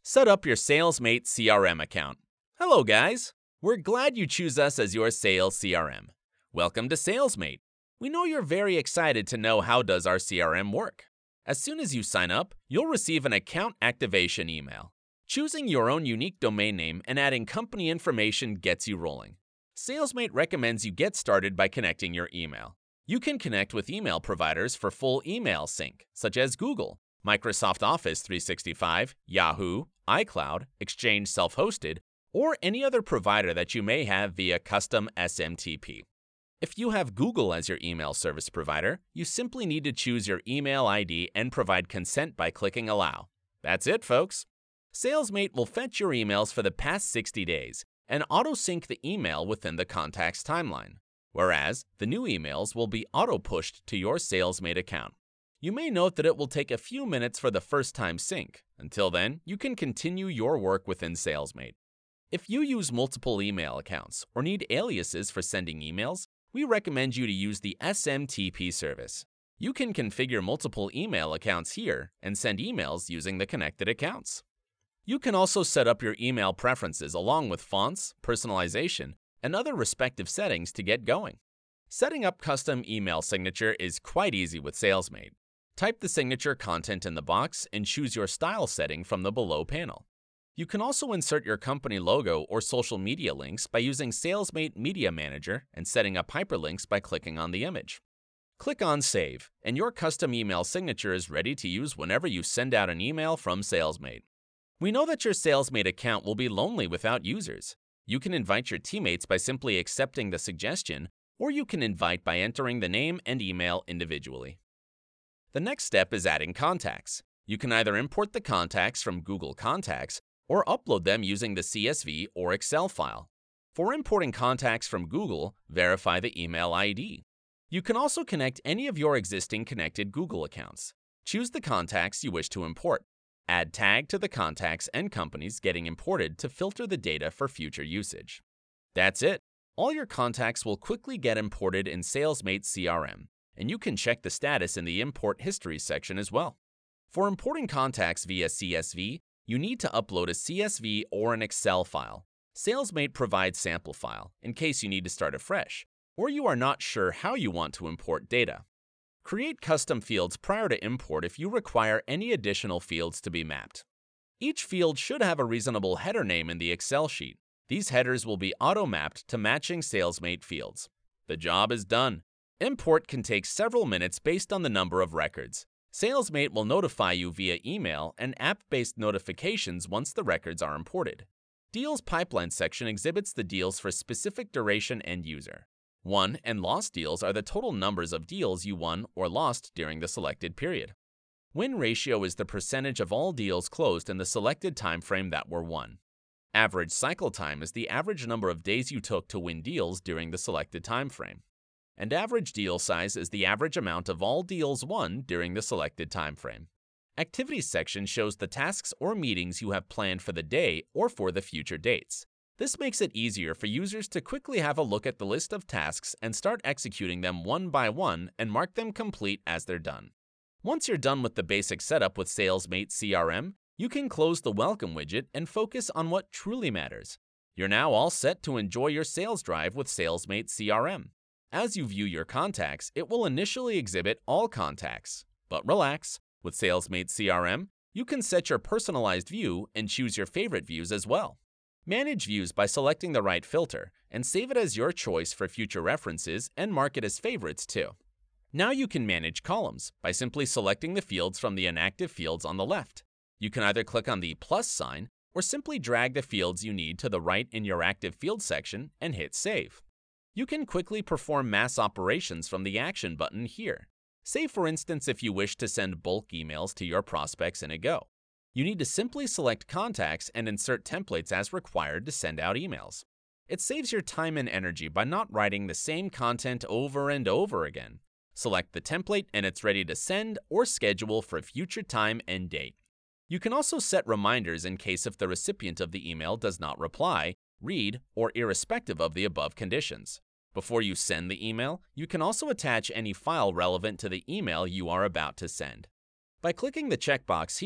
Set up your SalesMate CRM account. Hello guys! We're glad you choose us as your sales CRM. Welcome to SalesMate. We know you're very excited to know how does our CRM work. As soon as you sign up, you'll receive an account activation email. Choosing your own unique domain name and adding company information gets you rolling. SalesMate recommends you get started by connecting your email. You can connect with email providers for full email sync, such as Google, Microsoft Office 365, Yahoo, iCloud, Exchange Self-Hosted, or any other provider that you may have via custom SMTP. If you have Google as your email service provider, you simply need to choose your email ID and provide consent by clicking Allow. That's it, folks. SalesMate will fetch your emails for the past 60 days and auto-sync the email within the contact's timeline, whereas the new emails will be auto-pushed to your SalesMate account. You may note that it will take a few minutes for the first-time sync. Until then, you can continue your work within SalesMate. If you use multiple email accounts or need aliases for sending emails, we recommend you to use the SMTP service. You can configure multiple email accounts here and send emails using the connected accounts. You can also set up your email preferences along with fonts, personalization, and other respective settings to get going. Setting up custom email signature is quite easy with SalesMate. Type the signature content in the box and choose your style setting from the below panel. You can also insert your company logo or social media links by using SalesMate Media Manager and setting up hyperlinks by clicking on the image. Click on Save, and your custom email signature is ready to use whenever you send out an email from SalesMate. We know that your SalesMate account will be lonely without users. You can invite your teammates by simply accepting the suggestion, or you can invite by entering the name and email individually. The next step is adding contacts. You can either import the contacts from Google Contacts or upload them using the CSV or Excel file. For importing contacts from Google, verify the email ID. You can also connect any of your existing connected Google accounts. Choose the contacts you wish to import. Add tag to the contacts and companies getting imported to filter the data for future usage. That's it. All your contacts will quickly get imported in SalesMate CRM, and you can check the status in the Import History section as well. For importing contacts via CSV, you need to upload a CSV or an Excel file. SalesMate provides sample file in case you need to start afresh, or you are not sure how you want to import data. Create custom fields prior to import if you require any additional fields to be mapped. Each field should have a reasonable header name in the Excel sheet. These headers will be auto-mapped to matching SalesMate fields. The job is done. Import can take several minutes based on the number of records. SalesMate will notify you via email and app-based notifications once the records are imported. Deals Pipeline section exhibits the deals for specific duration and user. Won and lost deals are the total numbers of deals you won or lost during the selected period. Win ratio is the percentage of all deals closed in the selected time frame that were won. Average cycle time is the average number of days you took to win deals during the selected time frame. And average deal size is the average amount of all deals won during the selected time frame. Activities section shows the tasks or meetings you have planned for the day or for the future dates. This makes it easier for users to quickly have a look at the list of tasks and start executing them one by one and mark them complete as they're done. Once you're done with the basic setup with SalesMate CRM, you can close the Welcome widget and focus on what truly matters. You're now all set to enjoy your sales drive with SalesMate CRM. As you view your contacts, it will initially exhibit all contacts. But relax, with SalesMate CRM, you can set your personalized view and choose your favorite views as well. Manage views by selecting the right filter and save it as your choice for future references and mark it as favorites too. Now you can manage columns by simply selecting the fields from the inactive fields on the left. You can either click on the plus sign or simply drag the fields you need to the right in your active field section and hit save. You can quickly perform mass operations from the action button here. Say for instance if you wish to send bulk emails to your prospects in a go. You need to simply select contacts and insert templates as required to send out emails. It saves your time and energy by not writing the same content over and over again. Select the template and it's ready to send or schedule for a future time and date. You can also set reminders in case if the recipient of the email does not reply, read, or irrespective of the above conditions. Before you send the email, you can also attach any file relevant to the email you are about to send. By clicking the checkbox here,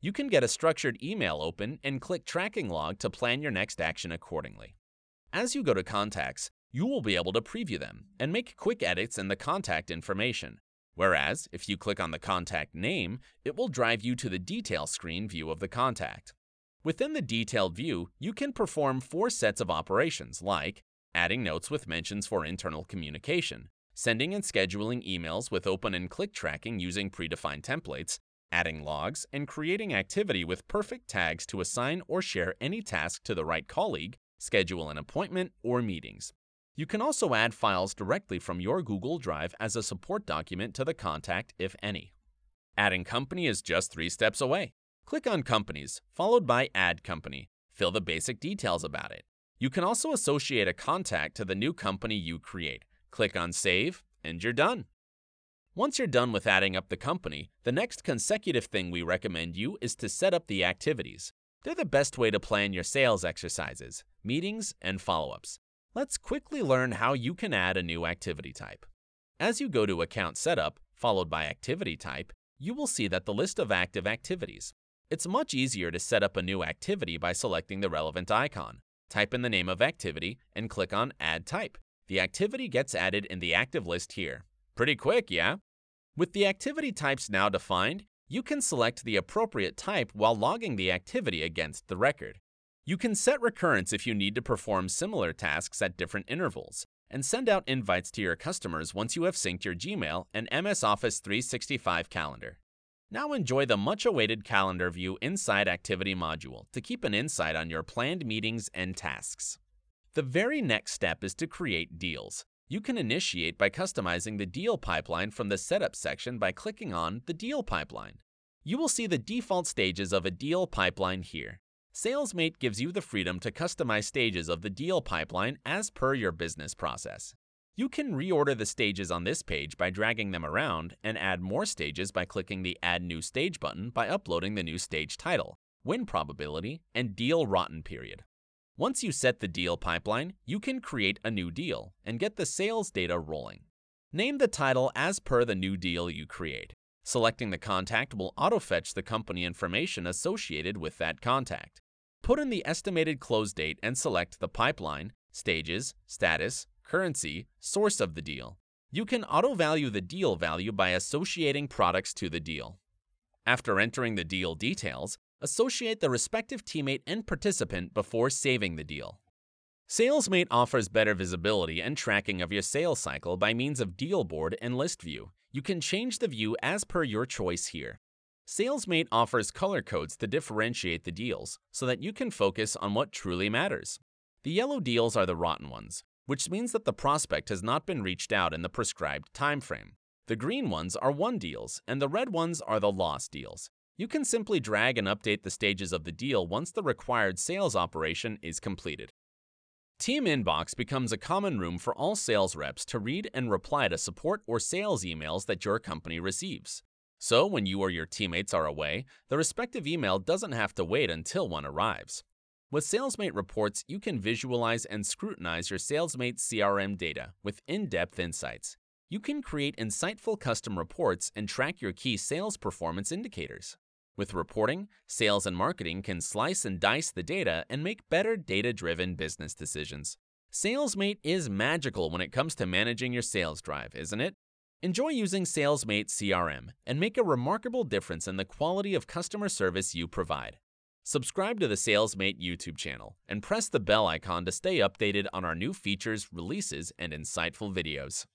You can get a structured email open and click Tracking Log to plan your next action accordingly. As you go to contacts, you will be able to preview them and make quick edits in the contact information. Whereas, if you click on the contact name, it will drive you to the detail screen view of the contact. Within the detailed view, you can perform 4 sets of operations like adding notes with mentions for internal communication, sending and scheduling emails with open and click tracking using predefined templates, adding logs, and creating activity with perfect tags to assign or share any task to the right colleague, schedule an appointment, or meetings. You can also add files directly from your Google Drive as a support document to the contact, if any. Adding company is just 3 steps away. Click on Companies, followed by Add Company. Fill the basic details about it. You can also associate a contact to the new company you create. Click on Save, and you're done. Once you're done with adding up the company, the next consecutive thing we recommend you is to set up the activities. They're the best way to plan your sales exercises, meetings, and follow-ups. Let's quickly learn how you can add a new activity type. As you go to Account Setup, followed by Activity Type, you will see that the list of active activities. It's much easier to set up a new activity by selecting the relevant icon. Type in the name of activity and click on Add Type. The activity gets added in the active list here. Pretty quick, yeah? With the activity types now defined, you can select the appropriate type while logging the activity against the record. You can set recurrence if you need to perform similar tasks at different intervals, and send out invites to your customers once you have synced your Gmail and MS Office 365 calendar. Now enjoy the much-awaited calendar view inside Activity module to keep an insight on your planned meetings and tasks. The very next step is to create deals. You can initiate by customizing the deal pipeline from the Setup section by clicking on the Deal Pipeline. You will see the default stages of a deal pipeline here. SalesMate gives you the freedom to customize stages of the deal pipeline as per your business process. You can reorder the stages on this page by dragging them around and add more stages by clicking the Add New Stage button by uploading the new stage title, win probability, and deal rotten period. Once you set the deal pipeline, you can create a new deal and get the sales data rolling. Name the title as per the new deal you create. Selecting the contact will auto-fetch the company information associated with that contact. Put in the estimated close date and select the pipeline, stages, status, currency, source of the deal. You can auto-value the deal value by associating products to the deal. After entering the deal details, associate the respective teammate and participant before saving the deal. SalesMate offers better visibility and tracking of your sales cycle by means of Deal Board and List View. You can change the view as per your choice here. SalesMate offers color codes to differentiate the deals so that you can focus on what truly matters. The yellow deals are the rotten ones, which means that the prospect has not been reached out in the prescribed time frame. The green ones are won deals, and the red ones are the lost deals. You can simply drag and update the stages of the deal once the required sales operation is completed. Team Inbox becomes a common room for all sales reps to read and reply to support or sales emails that your company receives. So when you or your teammates are away, the respective email doesn't have to wait until one arrives. With SalesMate Reports, you can visualize and scrutinize your SalesMate CRM data with in-depth insights. You can create insightful custom reports and track your key sales performance indicators. With reporting, sales and marketing can slice and dice the data and make better data-driven business decisions. SalesMate is magical when it comes to managing your sales drive, isn't it? Enjoy using SalesMate CRM and make a remarkable difference in the quality of customer service you provide. Subscribe to the SalesMate YouTube channel and press the bell icon to stay updated on our new features, releases, and insightful videos.